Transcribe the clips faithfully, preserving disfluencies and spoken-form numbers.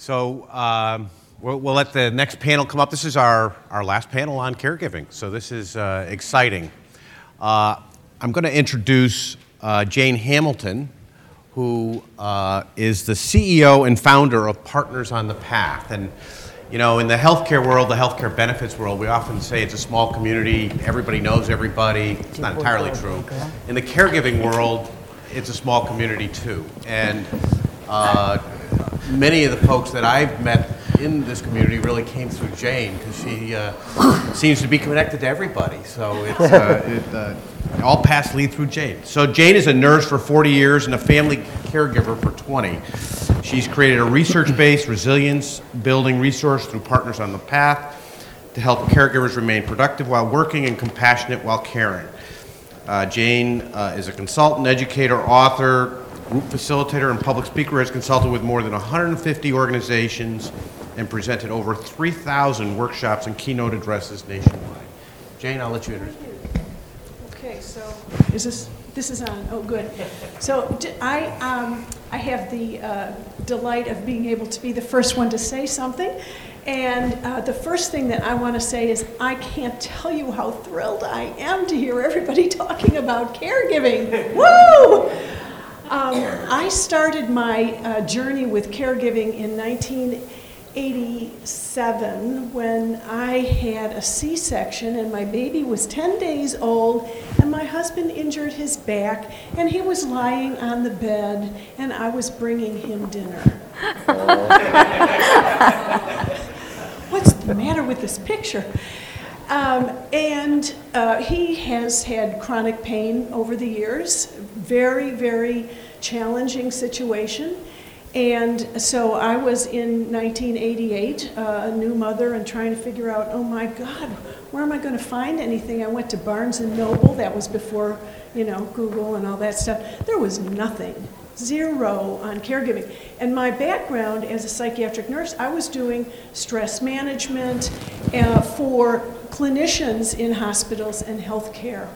So um, we'll, we'll let the next panel come up. This is our, our last panel on caregiving, so this is uh, exciting. Uh, I'm going to introduce uh, Jane Hamilton, who uh, is the C E O and founder of Partners on the Path. And you know, in the healthcare world, the healthcare benefits world, we often say it's a small community, everybody knows everybody. It's not entirely true. In the caregiving world, it's a small community too. And uh, many of the folks that I've met in this community really came through Jane, because she uh, seems to be connected to everybody. So it's, uh, it, uh, all paths lead through Jane. So Jane is a nurse for forty years and a family caregiver for twenty. She's created a research-based resilience building resource through Partners on the Path to help caregivers remain productive while working and compassionate while caring. Uh, Jane uh, is a consultant, educator, author, group facilitator, and public speaker. Has consulted with more than one hundred fifty organizations and presented over three thousand workshops and keynote addresses nationwide. Jane, I'll let you introduce. Okay, so is this, this is on, oh good. So I, um, I have the uh, delight of being able to be the first one to say something. And uh, the first thing that I want to say is I can't tell you how thrilled I am to hear everybody talking about caregiving. Woo! Um, I started my uh, journey with caregiving in nineteen eighty-seven when I had a C-section and my baby was ten days old and my husband injured his back and he was lying on the bed and I was bringing him dinner. What's the matter with this picture? Um, and uh, he has had chronic pain over the years, very, very challenging situation. And so I was in nineteen eighty-eight, uh, a new mother, and trying to figure out, oh my God, where am I going to find anything? I went to Barnes and Noble. That was before, you know, Google and all that stuff. There was nothing, zero on caregiving. And my background as a psychiatric nurse, I was doing stress management uh, for clinicians in hospitals and healthcare.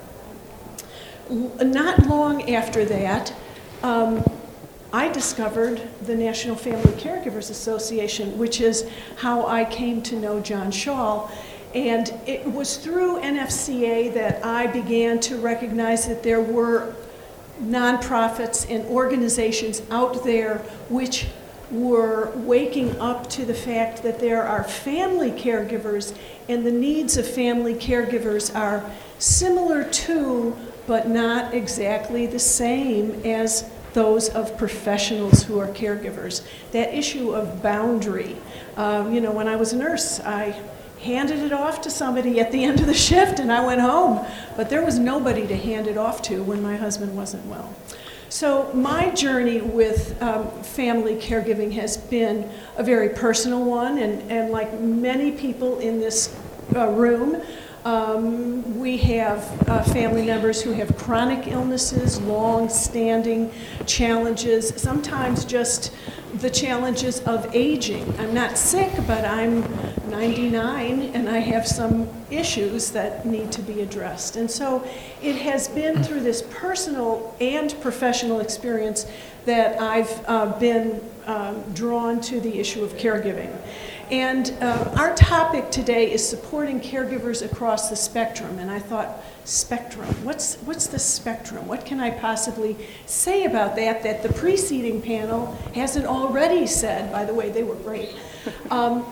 L- not long after that, um, I discovered the National Family Caregivers Association, which is how I came to know John Schall. And it was through N F C A that I began to recognize that there were nonprofits and organizations out there which were waking up to the fact that there are family caregivers and the needs of family caregivers are similar to, but not exactly the same as those of professionals who are caregivers. That issue of boundary. Um, you know, when I was a nurse, I handed it off to somebody at the end of the shift and I went home, but there was nobody to hand it off to when my husband wasn't well. So my journey with um, family caregiving has been a very personal one, and, and like many people in this uh, room, Um, we have uh, family members who have chronic illnesses, long-standing challenges, sometimes just the challenges of aging. I'm not sick, but I'm ninety-nine and I have some issues that need to be addressed. And so it has been through this personal and professional experience that I've uh, been um, drawn to the issue of caregiving. And uh, our topic today is supporting caregivers across the spectrum. And I thought, spectrum, what's what's the spectrum? What can I possibly say about that that the preceding panel hasn't already said? By the way, they were great. Um,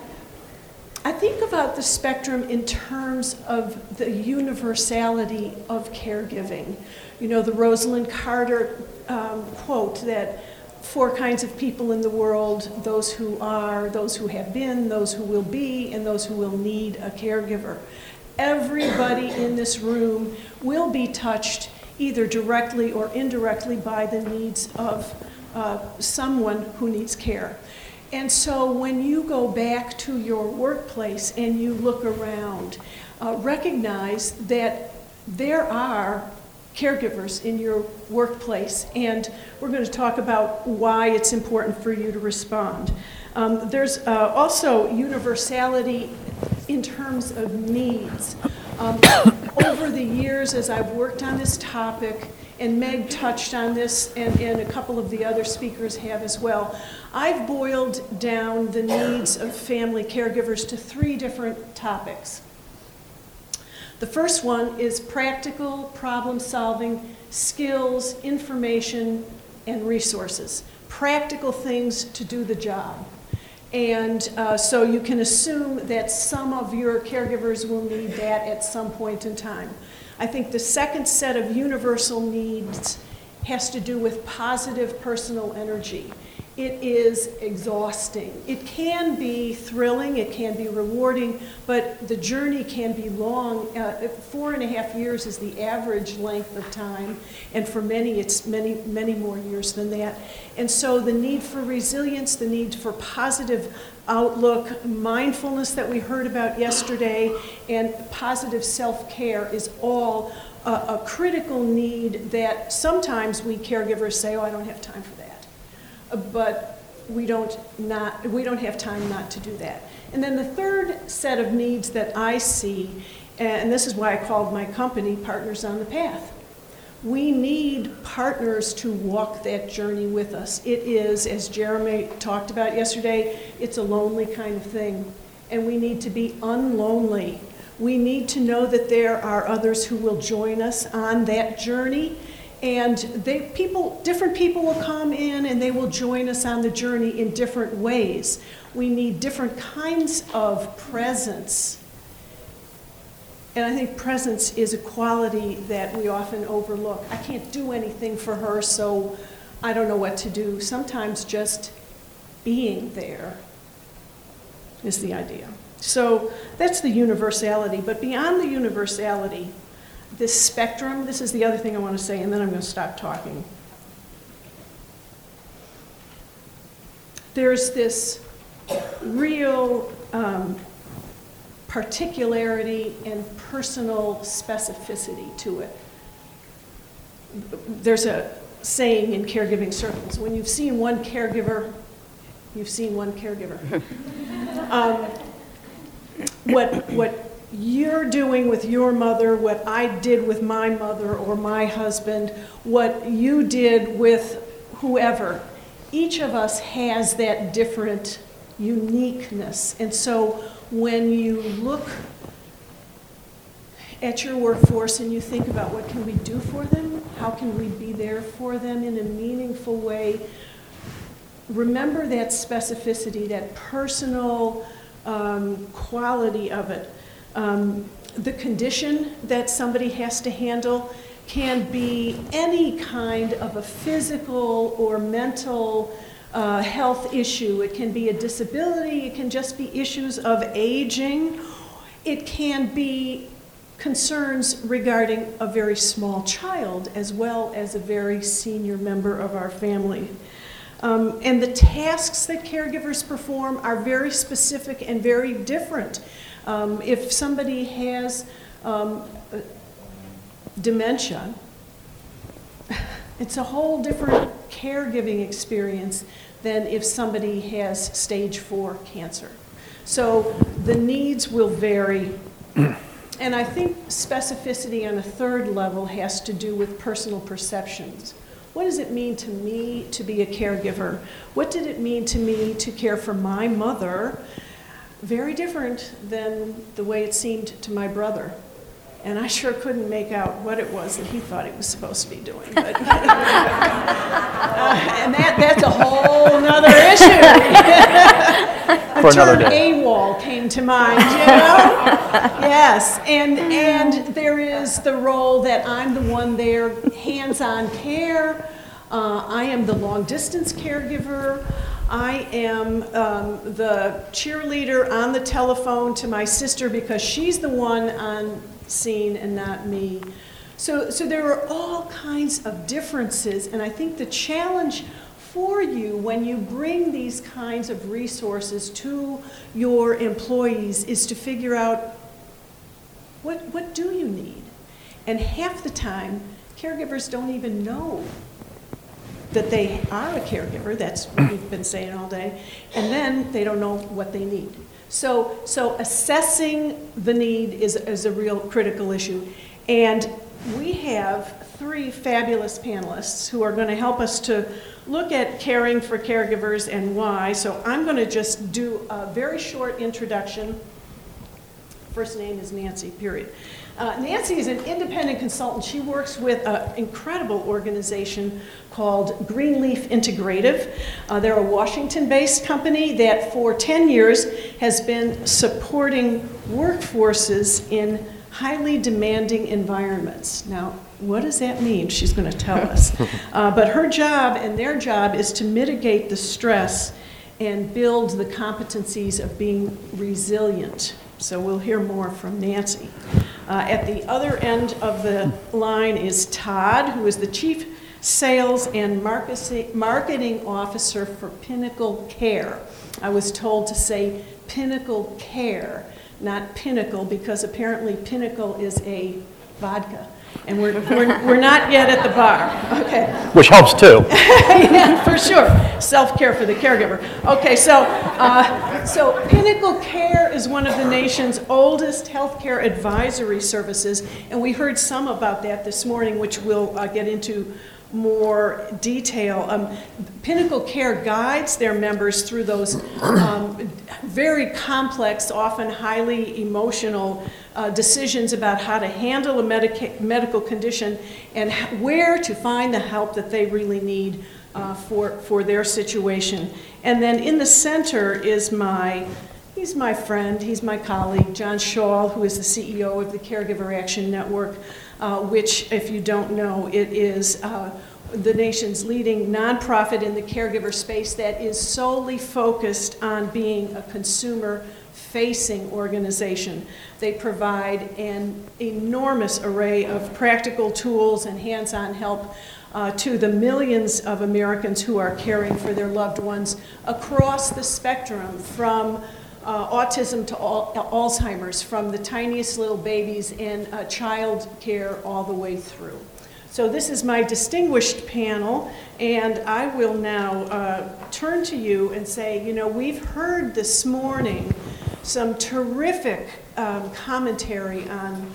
I think about the spectrum in terms of the universality of caregiving. You know, the Rosalind Carter um, quote that four kinds of people in the world: those who are, those who have been, those who will be, and those who will need a caregiver. Everybody in this room will be touched either directly or indirectly by the needs of uh, someone who needs care. And so when you go back to your workplace and you look around, uh, recognize that there are caregivers in your workplace, and we're going to talk about why it's important for you to respond. Um, there's uh, also universality in terms of needs. Um, over the years, as I've worked on this topic, and Meg touched on this, and, and a couple of the other speakers have as well. I've boiled down the needs of family caregivers to three different topics. The first one is practical problem-solving skills, information, and resources. Practical things to do the job. And uh, so you can assume that some of your caregivers will need that at some point in time. I think the second set of universal needs has to do with positive personal energy. It is exhausting. It can be thrilling, it can be rewarding, but the journey can be long. Uh, four and a half years is the average length of time, and for many it's many, many more years than that. And so the need for resilience, the need for positive outlook, mindfulness that we heard about yesterday, and positive self-care is all a, a critical need that sometimes we caregivers say, oh, I don't have time for that. But we don't not we don't have time not to do that. And then the third set of needs that I see, and this is why I called my company Partners on the Path. We need partners to walk that journey with us. It is, as Jeremy talked about yesterday, it's a lonely kind of thing, and we need to be unlonely. We need to know that there are others who will join us on that journey. And they, people, different people will come in and they will join us on the journey in different ways. We need different kinds of presence. And I think presence is a quality that we often overlook. I can't do anything for her, so I don't know what to do. Sometimes just being there is the idea. So that's the universality. But beyond the universality, this spectrum, this is the other thing I want to say, and then I'm going to stop talking. There's this real um, particularity and personal specificity to it. There's a saying in caregiving circles, when you've seen one caregiver, you've seen one caregiver. um, what, what you're doing with your mother, what I did with my mother or my husband, what you did with whoever, each of us has that different uniqueness. And so when you look at your workforce and you think about what can we do for them, how can we be there for them in a meaningful way, remember that specificity, that personal um, quality of it. Um, the condition that somebody has to handle can be any kind of a physical or mental uh, health issue. It can be a disability. It can just be issues of aging. It can be concerns regarding a very small child as well as a very senior member of our family. Um, and the tasks that caregivers perform are very specific and very different. Um, if somebody has um, dementia, it's a whole different caregiving experience than if somebody has stage four cancer. So the needs will vary. And I think specificity on a third level has to do with personal perceptions. What does it mean to me to be a caregiver? What did it mean to me to care for my mother? Very different than the way it seemed to my brother. And I sure couldn't make out what it was that he thought he was supposed to be doing. But, uh, and that, that's a whole nother issue. The term AWOL came to mind, you know? Yes, and, and there is the role that I'm the one there, hands-on care. Uh, I am the long-distance caregiver. I am um, the cheerleader on the telephone to my sister because she's the one on scene and not me. So, so there are all kinds of differences, and I think the challenge for you when you bring these kinds of resources to your employees is to figure out what, what do you need? And half the time, caregivers don't even know that they are a caregiver. That's what we've been saying all day. And then they don't know what they need. So, so assessing the need is, is a real critical issue. And we have three fabulous panelists who are going to help us to look at caring for caregivers and why. So I'm going to just do a very short introduction. First name is Nancy, period. Uh, Nancy is an independent consultant. She works with an incredible organization called Greenleaf Integrative. Uh, they're a Washington-based company that for ten years has been supporting workforces in highly demanding environments. Now, what does that mean? She's going to tell us. Uh, but her job and their job is to mitigate the stress and build the competencies of being resilient. So we'll hear more from Nancy. Uh, at the other end of the line is Todd, who is the Chief Sales and Marketing Officer for Pinnacle Care. I was told to say Pinnacle Care, not Pinnacle, because apparently Pinnacle is a vodka. And we're, we're, we're not yet at the bar. Okay. Which helps too. Yeah, for sure. Self-care for the caregiver. Okay, so uh, so Pinnacle Care is one of the nation's oldest healthcare advisory services, and we heard some about that this morning, which we'll uh, get into more detail. Um, Pinnacle Care guides their members through those um, very complex, often highly emotional uh, decisions about how to handle a medica- medical condition and h- where to find the help that they really need uh, for, for their situation. And then in the center is my, he's my friend, he's my colleague, John Schall, who is the C E O of the Caregiver Action Network, Uh, which, if you don't know, it is uh, the nation's leading nonprofit in the caregiver space that is solely focused on being a consumer-facing organization. They provide an enormous array of practical tools and hands-on help uh, to the millions of Americans who are caring for their loved ones across the spectrum, from Uh, autism to al- Alzheimer's, from the tiniest little babies and uh, child care all the way through. So this is my distinguished panel, and I will now uh, turn to you and say, you know, we've heard this morning some terrific um, commentary on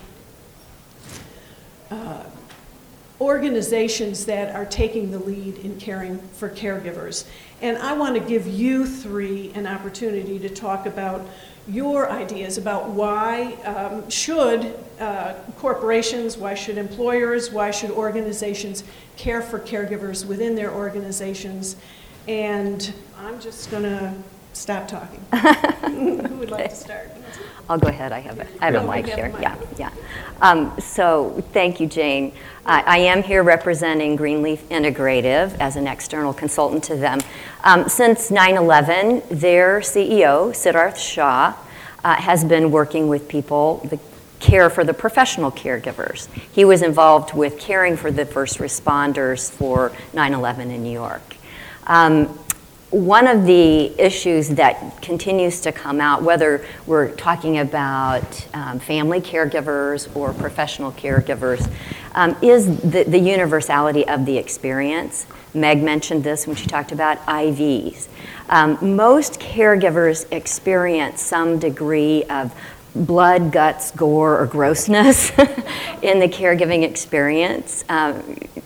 uh, organizations that are taking the lead in caring for caregivers. And I want to give you three an opportunity to talk about your ideas about why um, should uh, corporations, why should employers, why should organizations care for caregivers within their organizations. And I'm just going to stop talking. Who would like to start? I'll go ahead. I have a, I have Oh, a mic you have here. a mic. Yeah, yeah. Um, so thank you, Jane. Uh, I am here representing Greenleaf Integrative as an external consultant to them. Um, since nine eleven, their C E O, Siddharth Shah, uh, has been working with people, the care for the professional caregivers. He was involved with caring for the first responders for nine eleven in New York. Um, One of the issues that continues to come out, whether we're talking about um, family caregivers or professional caregivers, um, is the, the universality of the experience. Meg mentioned this when she talked about I Vs. Um, most caregivers experience some degree of blood, guts, gore, or grossness in the caregiving experience. Um,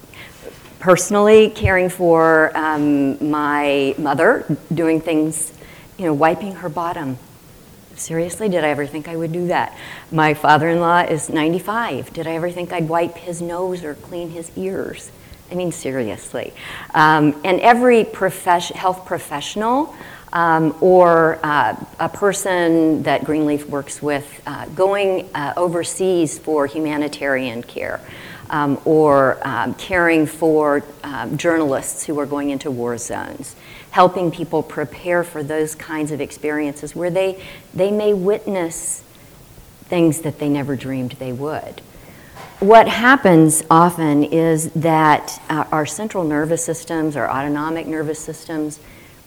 Personally, caring for um, my mother, doing things, you know, wiping her bottom. Seriously, did I ever think I would do that? My father-in-law is ninety-five. Did I ever think I'd wipe his nose or clean his ears? I mean, seriously. Um, and every profes- health professional um, or uh, a person that Greenleaf works with uh, going uh, overseas for humanitarian care, Um, or um, caring for um, journalists who are going into war zones, helping people prepare for those kinds of experiences where they, they may witness things that they never dreamed they would. What happens often is that uh, our central nervous systems, our autonomic nervous systems,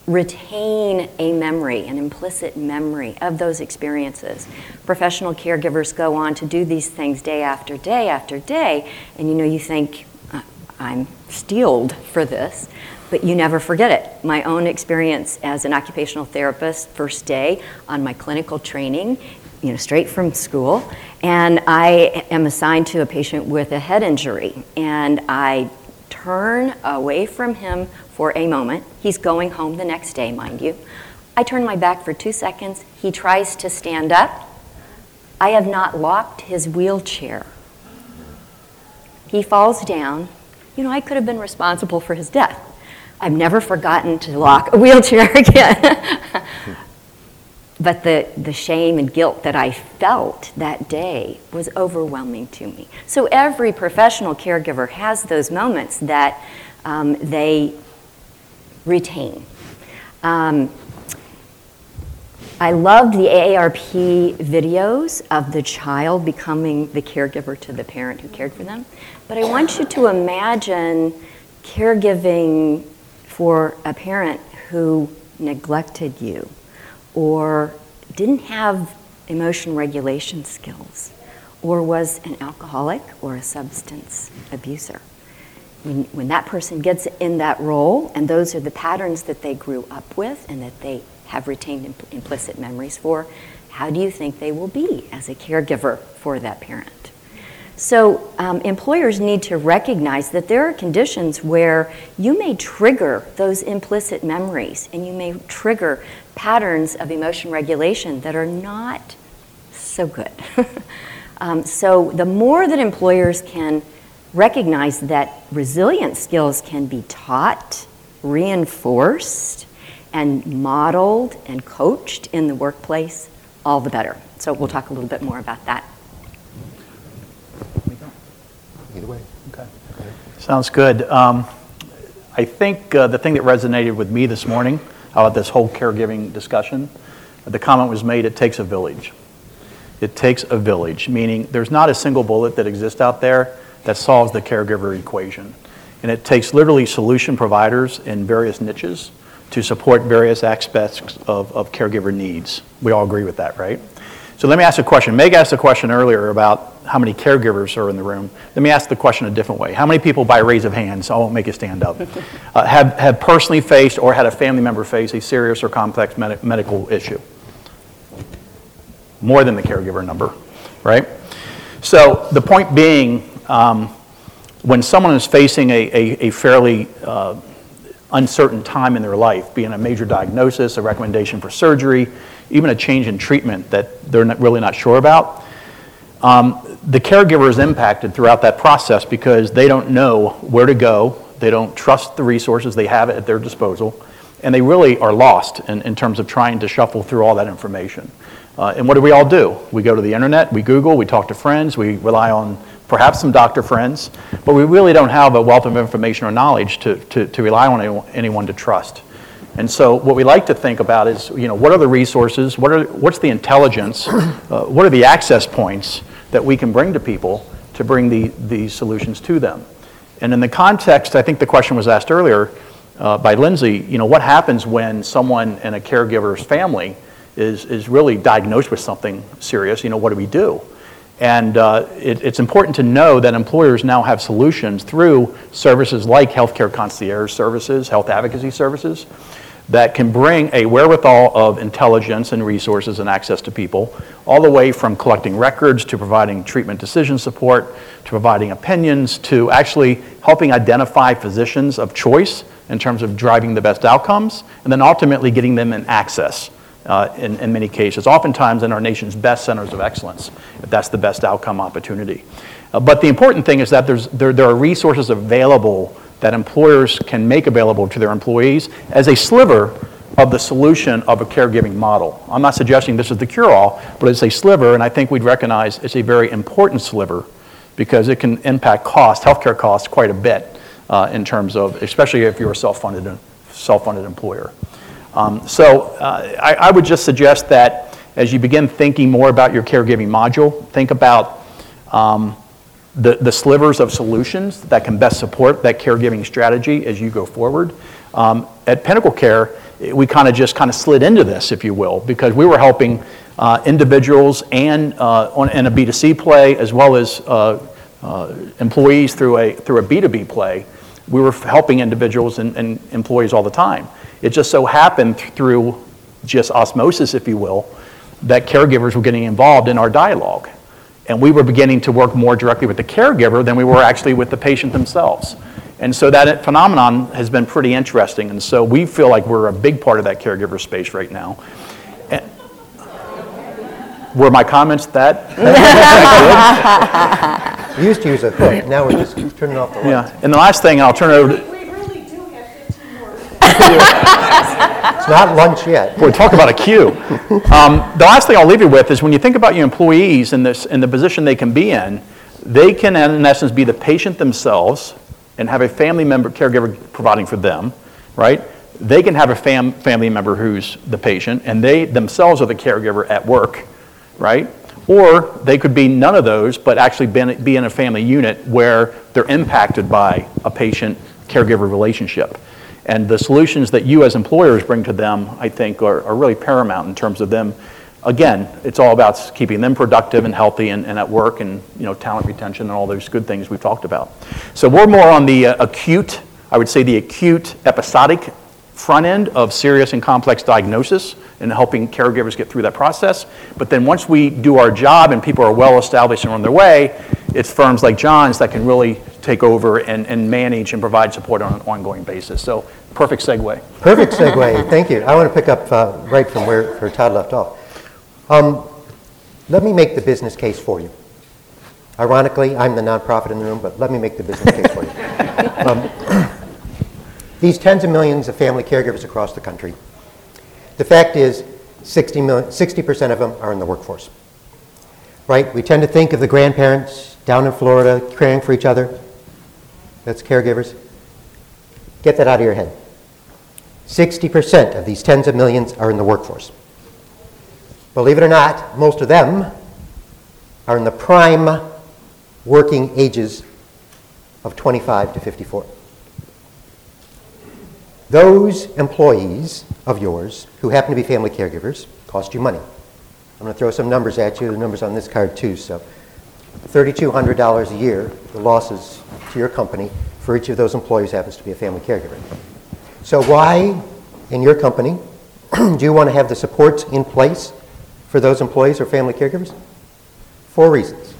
retain a memory, an implicit memory of those experiences. Professional caregivers go on to do these things day after day after day, and you know, you think, I'm steeled for this, but you never forget it. My own experience as an occupational therapist, first day on my clinical training, you know, straight from school, and I am assigned to a patient with a head injury, and I turn away from him for a moment. He's going home the next day, mind you. I turn my back for two seconds. He tries to stand up. I have not locked his wheelchair. He falls down. You know, I could have been responsible for his death. I've never forgotten to lock a wheelchair again. But the, the shame and guilt that I felt that day was overwhelming to me. So every professional caregiver has those moments that um, they retain. Um, I loved the A A R P videos of the child becoming the caregiver to the parent who cared for them. But I want you to imagine caregiving for a parent who neglected you, or didn't have emotion regulation skills, or was an alcoholic or a substance abuser. When, when that person gets in that role, and those are the patterns that they grew up with and that they have retained impl- implicit memories for, how do you think they will be as a caregiver for that parent? So um, employers need to recognize that there are conditions where you may trigger those implicit memories, and you may trigger patterns of emotion regulation that are not so good. um, so the more that employers can recognize that resilient skills can be taught, reinforced, and modeled and coached in the workplace, all the better. So we'll talk a little bit more about that. Either way. Okay. Sounds good. Um, I think uh, the thing that resonated with me this morning about this whole caregiving discussion, the comment was made, it takes a village. It takes a village, meaning there's not a single bullet that exists out there that solves the caregiver equation. And it takes literally solution providers in various niches to support various aspects of, of caregiver needs. We all agree with that, right? So let me ask a question. Meg asked a question earlier about how many caregivers are in the room. Let me ask the question a different way. How many people, by raise of hands, I won't make you stand up, uh, have, have personally faced or had a family member face a serious or complex med- medical issue? More than the caregiver number, right? So the point being, um, when someone is facing a, a, a fairly uh, uncertain time in their life, being a major diagnosis, a recommendation for surgery, even a change in treatment that they're not, really not sure about, um, the caregiver is impacted throughout that process because they don't know where to go, they don't trust the resources they have at their disposal, and they really are lost in, in terms of trying to shuffle through all that information. Uh, and what do we all do? We go to the internet, we Google, we talk to friends, we rely on perhaps some doctor friends, but we really don't have a wealth of information or knowledge to, to, to rely on anyone, anyone to trust. And so what we like to think about is, you know, what are the resources, what are, what's the intelligence, uh, what are the access points that we can bring to people to bring the, these solutions to them? And in the context, I think the question was asked earlier uh, by Lindsay, you know, what happens when someone in a caregiver's family is, is really diagnosed with something serious? You know, what do we do? And uh, it, it's important to know that employers now have solutions through services like healthcare concierge services, health advocacy services, that can bring a wherewithal of intelligence and resources and access to people, all the way from collecting records to providing treatment decision support, to providing opinions, to actually helping identify physicians of choice in terms of driving the best outcomes, and then ultimately getting them in access. Uh, in, in many cases, oftentimes in our nation's best centers of excellence, if that's the best outcome opportunity. Uh, but the important thing is that there's, there, there are resources available that employers can make available to their employees as a sliver of the solution of a caregiving model. I'm not suggesting this is the cure-all, but it's a sliver, and I think we'd recognize it's a very important sliver because it can impact cost, healthcare costs quite a bit uh, in terms of, especially if you're a self-funded, self-funded employer. Um, so uh, I, I would just suggest that as you begin thinking more about your caregiving module, think about um, the, the slivers of solutions that can best support that caregiving strategy as you go forward. Um, at Pinnacle Care, we kind of just kind of slid into this, if you will, because we were helping uh, individuals and uh, on, in a B two C play as well as uh, uh, employees through a, through a B two B play. We were helping individuals and, and employees all the time. It just so happened through just osmosis, if you will, that caregivers were getting involved in our dialogue. And we were beginning to work more directly with the caregiver than we were actually with the patient themselves. And so that phenomenon has been pretty interesting. And so we feel like we're a big part of that caregiver space right now. And were my comments that? We used to use a hook, now we're just turning off the light. Yeah. And the last thing, and I'll turn it over to, We really do have fifteen more. It's not lunch yet. boy, talk about a cue. Um, the last thing I'll leave you with is when you think about your employees and this and the position they can be in, they can in essence be the patient themselves and have a family member, caregiver providing for them, right? They can have a fam- family member who's the patient, and they themselves are the caregiver at work, right? Or they could be none of those, but actually be in, be in a family unit where they're impacted by a patient-caregiver relationship. And the solutions that you as employers bring to them, I think, are, are really paramount in terms of them. Again, it's all about keeping them productive and healthy and, and at work and, you know, talent retention and all those good things we've talked about. So we're more on the uh, acute, I would say the acute episodic front end of serious and complex diagnosis and helping caregivers get through that process. But then once we do our job and people are well established and on their way, it's firms like John's that can really take over and, and manage and provide support on an ongoing basis. So perfect segue. Perfect segue, thank you. I want to pick up uh, right from where, where Todd left off. Um, let me make the business case for you. Ironically, I'm the nonprofit in the room, but let me make the business case for you. Um, these tens of millions of family caregivers across the country, the fact is sixty million, sixty percent of them are in the workforce, right? We tend to think of the grandparents down in Florida caring for each other. That's caregivers. Get that out of your head. sixty percent of these tens of millions are in the workforce. Believe it or not, most of them are in the prime working ages of twenty-five to fifty-four. Those employees of yours who happen to be family caregivers cost you money. I'm going to throw some numbers at you, the numbers on this card too. So three thousand two hundred dollars a year, the losses to your company for each of those employees happens to be a family caregiver. So why, in your company, do you want to have the supports in place for those employees or family caregivers? Four reasons.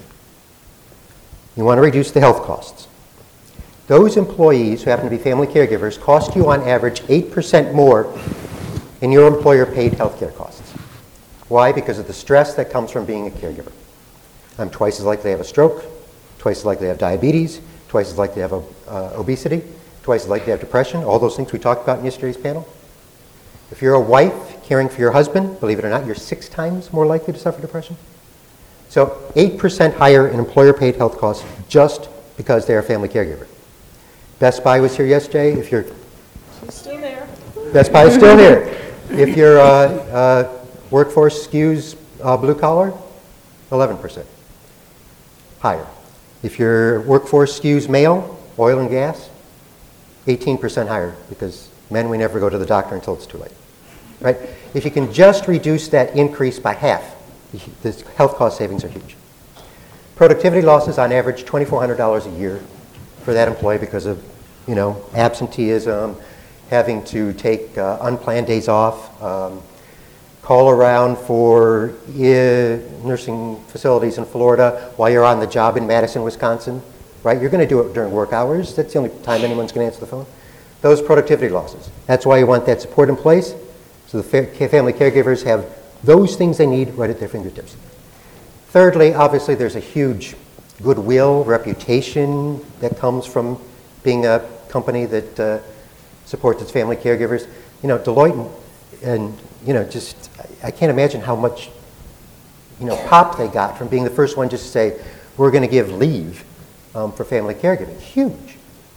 You want to reduce the health costs. Those employees who happen to be family caregivers cost you on average eight percent more in your employer-paid health care costs. Why? Because of the stress that comes from being a caregiver. I'm twice as likely to have a stroke, twice as likely to have diabetes, twice as likely to have uh, obesity, twice as likely to have depression, all those things we talked about in yesterday's panel. If you're a wife caring for your husband, believe it or not, you're six times more likely to suffer depression. So eight percent higher in employer-paid health costs just because they're a family caregiver. Best Buy was here yesterday. If you're She's still there. Best Buy is still here. If your uh, uh, workforce skews uh, blue collar, eleven percent higher. If your workforce skews male, oil and gas, eighteen percent higher, because men, we never go to the doctor until it's too late. Right? If you can just reduce that increase by half, the health cost savings are huge. Productivity losses on average twenty-four hundred dollars a year for that employee because of, you know, absenteeism, having to take uh, unplanned days off, um, call around for uh, nursing facilities in Florida while you're on the job in Madison, Wisconsin, right? You're going to do it during work hours. That's the only time anyone's going to answer the phone. Those productivity losses. That's why you want that support in place, so the fa- family caregivers have those things they need right at their fingertips. Thirdly, obviously, there's a huge goodwill, reputation that comes from being a company that uh, supports its family caregivers. You know, Deloitte and, and, you know, just, I can't imagine how much, you know, pop they got from being the first one just to say, we're going to give leave um, for family caregiving. Huge.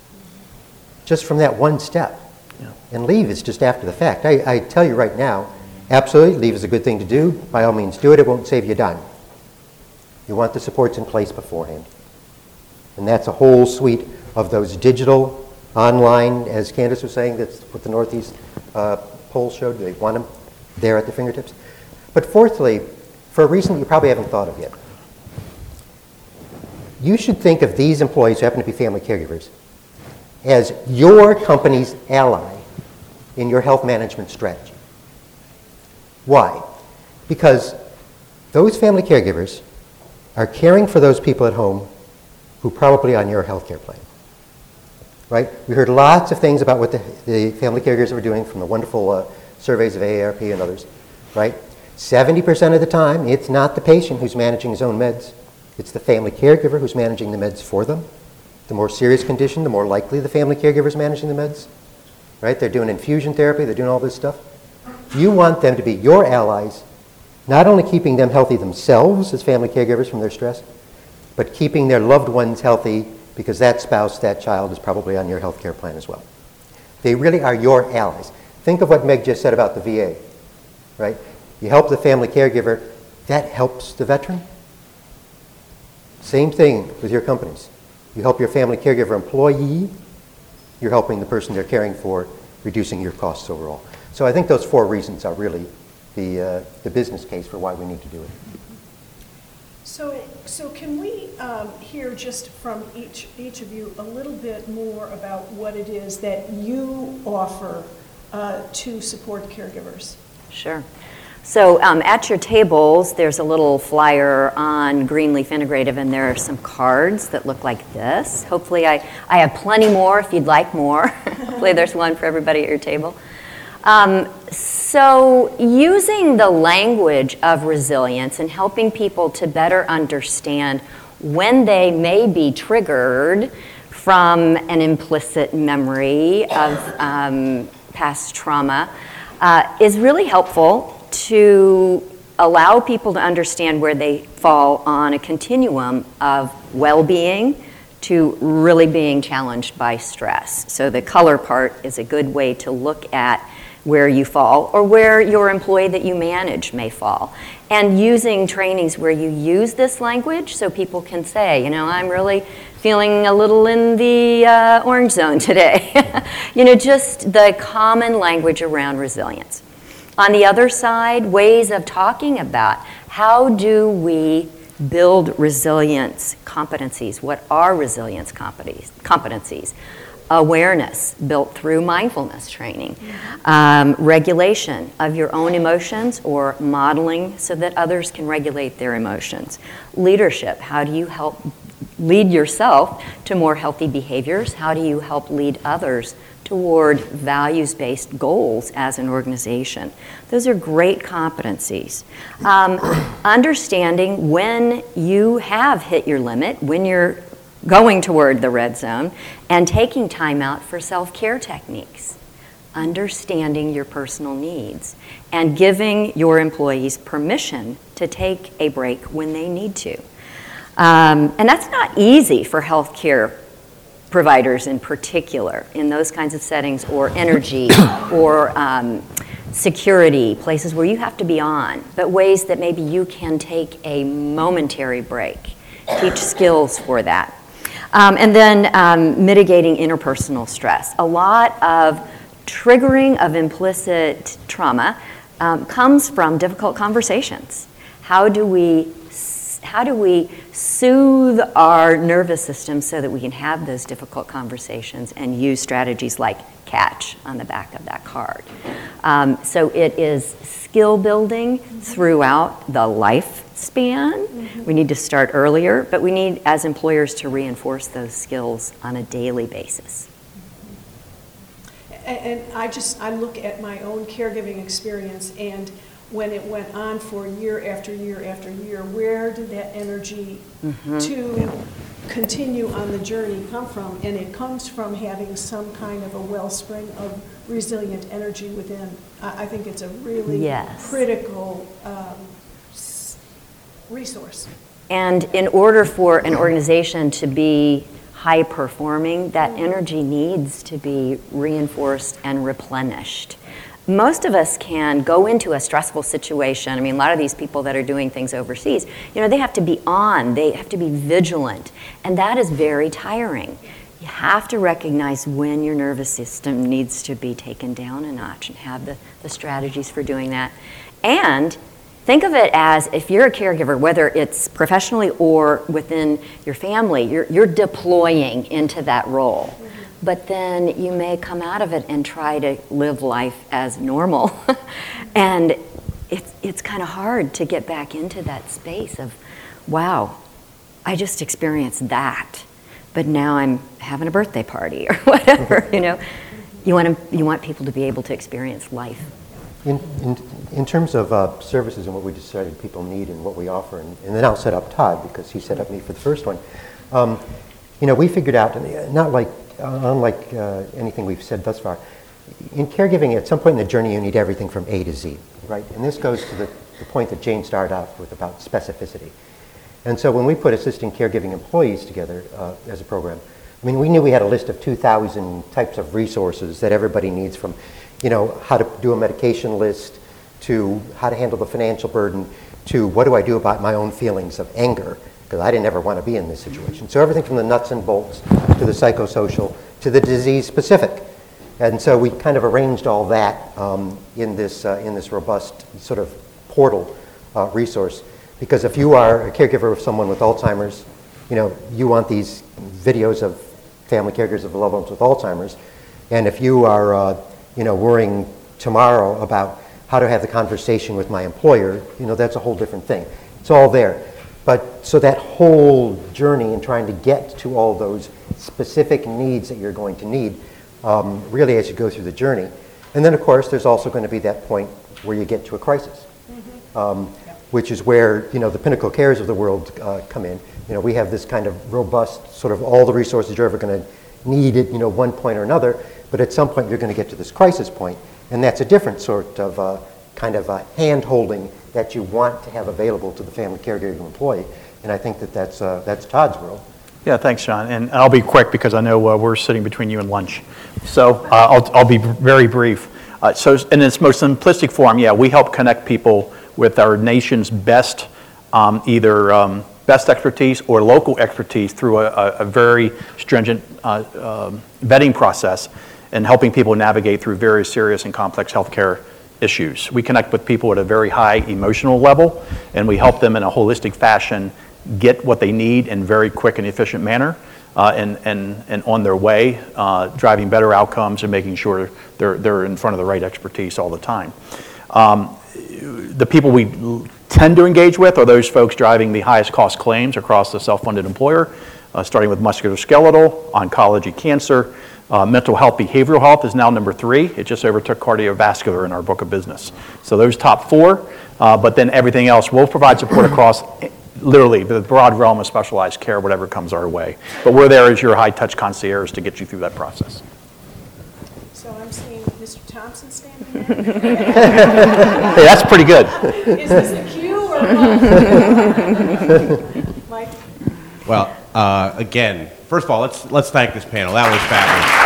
Just from that one step. Yeah. And leave is just after the fact. I, I tell you right now, absolutely, leave is a good thing to do. By all means, do it. It won't save you a dime. You want the supports in place beforehand. And that's a whole suite of those digital, online, as Candace was saying, that's what the Northeast uh, poll showed. They want them there at their fingertips. But fourthly, for a reason you probably haven't thought of yet, you should think of these employees who happen to be family caregivers as your company's ally in your health management strategy. Why? Because those family caregivers are caring for those people at home who probably are on your health care plan. Right? We heard lots of things about what the, the family caregivers were doing from the wonderful uh, surveys of A A R P and others, right? seventy percent of the time, it's not the patient who's managing his own meds. It's the family caregiver who's managing the meds for them. The more serious condition, the more likely the family caregiver is managing the meds, right? They're doing infusion therapy, they're doing all this stuff. You want them to be your allies, not only keeping them healthy themselves as family caregivers from their stress, but keeping their loved ones healthy because that spouse, that child is probably on your health care plan as well. They really are your allies. Think of what Meg just said about the V A, right? You help the family caregiver, that helps the veteran. Same thing with your companies. You help your family caregiver employee, you're helping the person they're caring for, reducing your costs overall. So I think those four reasons are really the, uh, the business case for why we need to do it. So, so can we um, hear just from each, each of you a little bit more about what it is that you offer uh, to support caregivers? Sure. So um, at your tables, there's a little flyer on Greenleaf Integrative, and there are some cards that look like this. Hopefully I, I have plenty more if you'd like more. Hopefully there's one for everybody at your table. Um, so using the language of resilience and helping people to better understand when they may be triggered from an implicit memory of um, past trauma uh, is really helpful to allow people to understand where they fall on a continuum of well-being to really being challenged by stress. So the color part is a good way to look at where you fall or where your employee that you manage may fall. And using trainings where you use this language so people can say, you know, I'm really feeling a little in the uh, orange zone today. You know, just the common language around resilience. On the other side, ways of talking about how do we build resilience competencies? What are resilience competencies? Awareness built through mindfulness training, um, regulation of your own emotions or modeling so that others can regulate their emotions. Leadership, how do you help lead yourself to more healthy behaviors? How do you help lead others toward values-based goals as an organization? Those are great competencies. Um, understanding when you have hit your limit, when you're going toward the red zone, and taking time out for self-care techniques. Understanding your personal needs and giving your employees permission to take a break when they need to. Um, and that's not easy for healthcare providers in particular in those kinds of settings, or energy or um, security, places where you have to be on, but ways that maybe you can take a momentary break. Teach skills for that. Um, and then um, mitigating interpersonal stress. A lot of triggering of implicit trauma um, comes from difficult conversations. How do we How do we soothe our nervous system so that we can have those difficult conversations and use strategies like CATCH on the back of that card? Um, so it is skill building throughout the lifespan. Mm-hmm. We need to start earlier, but we need, as employers, to reinforce those skills on a daily basis. And, and I just, I look at my own caregiving experience, and when it went on for year after year after year, where did that energy mm-hmm. to yeah. continue on the journey come from? And it comes from having some kind of a wellspring of resilient energy within. I, I think it's a really yes. critical um, resource. And in order for an organization to be high performing, that mm-hmm. energy needs to be reinforced and replenished. Most of us can go into a stressful situation. I mean, a lot of these people that are doing things overseas, you know, they have to be on, they have to be vigilant, and that is very tiring. You have to recognize when your nervous system needs to be taken down a notch and have the, the strategies for doing that. And think of it as, if you're a caregiver, whether it's professionally or within your family, you're, you're deploying into that role. But then you may come out of it and try to live life as normal. And it's, it's kind of hard to get back into that space of, wow, I just experienced that, but now I'm having a birthday party or whatever, you know. You want, to, you want people to be able to experience life. In, in, in terms of uh, services and what we decided people need and what we offer, and, and then I'll set up Todd because he set up me for the first one. Um, you know, we figured out, not like, uh, unlike uh, anything we've said thus far, in caregiving at some point in the journey you need everything from A to Z, right? And this goes to the, the point that Jane started off with about specificity. And so when we put assisting caregiving employees together uh, as a program, I mean, we knew we had a list of two thousand types of resources that everybody needs, from, you know, how to do a medication list, to how to handle the financial burden, to what do I do about my own feelings of anger, because I didn't ever want to be in this situation. So everything from the nuts and bolts to the psychosocial to the disease specific. And so we kind of arranged all that um, in this uh, in this robust sort of portal uh, resource. Because if you are a caregiver of someone with Alzheimer's, you know, you want these videos of family caregivers of loved ones with Alzheimer's. And if you are, uh, you know, worrying tomorrow about how to have the conversation with my employer, you know, that's a whole different thing. It's all there. But so that whole journey in trying to get to all those specific needs that you're going to need, um, really as you go through the journey. And then, of course, there's also going to be that point where you get to a crisis. Mm-hmm. um, which is where, you know, the Pinnacle Cares of the world uh, come in. You know, we have this kind of robust, sort of all the resources you're ever going to need at, you know, one point or another, but at some point you're going to get to this crisis point, and that's a different sort of uh, kind of uh, hand-holding that you want to have available to the family caregiving employee, and I think that that's, uh, that's Todd's world. Yeah, thanks, John. And I'll be quick because I know uh, we're sitting between you and lunch. So uh, I'll, I'll be very brief. Uh, so in its most simplistic form, yeah, we help connect people with our nation's best, um, either um, best expertise or local expertise through a, a, a very stringent uh, um, vetting process and helping people navigate through very serious and complex healthcare issues. We connect with people at a very high emotional level, and we help them in a holistic fashion get what they need in a very quick and efficient manner, uh, and, and, and on their way, uh, driving better outcomes and making sure they're, they're in front of the right expertise all the time. Um, the people we tend to engage with are those folks driving the highest cost claims across the self-funded employer, uh, starting with musculoskeletal, oncology, cancer, uh, mental health, behavioral health is now number three. It just overtook cardiovascular in our book of business. So those top four, uh, but then everything else will provide support across literally the broad realm of specialized care, whatever comes our way. But we're there as your high-touch concierge to get you through that process. So I'm seeing Mister Thompson standing there. Hey, that's pretty good. Is this a cue or what? Mike? Well, uh, again, first of all, let's let's thank this panel. That was fabulous.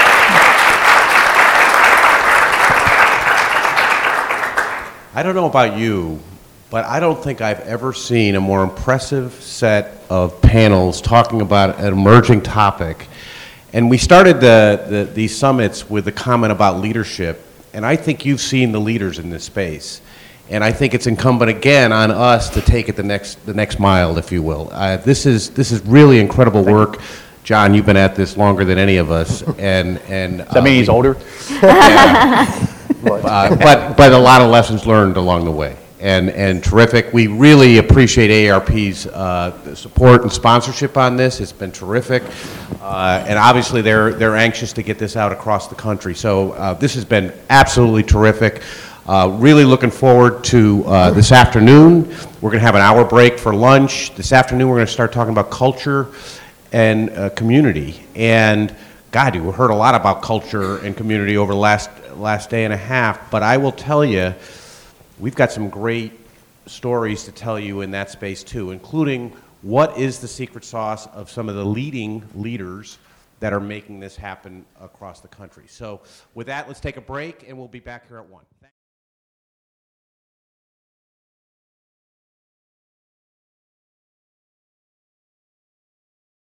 I don't know about you, but I don't think I've ever seen a more impressive set of panels talking about an emerging topic. And we started the, the, these summits with a comment about leadership, and I think you've seen the leaders in this space. And I think it's incumbent again on us to take it the next the next mile, if you will. Uh, this is this is really incredible work. John, you've been at this longer than any of us, and and Does that uh, mean he's we, older? Yeah. uh, but but a lot of lessons learned along the way, and and terrific. We really appreciate A A R P's uh, support and sponsorship on this. It's been terrific, uh, and obviously they're they're anxious to get this out across the country. So uh, this has been absolutely terrific. Uh, really looking forward to uh, this afternoon. We're going to have an hour break for lunch. This afternoon we're going to start talking about culture and uh, community. And God, you heard a lot about culture and community over the last last day and a half. But I will tell you, we've got some great stories to tell you in that space too, including what is the secret sauce of some of the leading leaders that are making this happen across the country. So with that, let's take a break, and we'll be back here at one.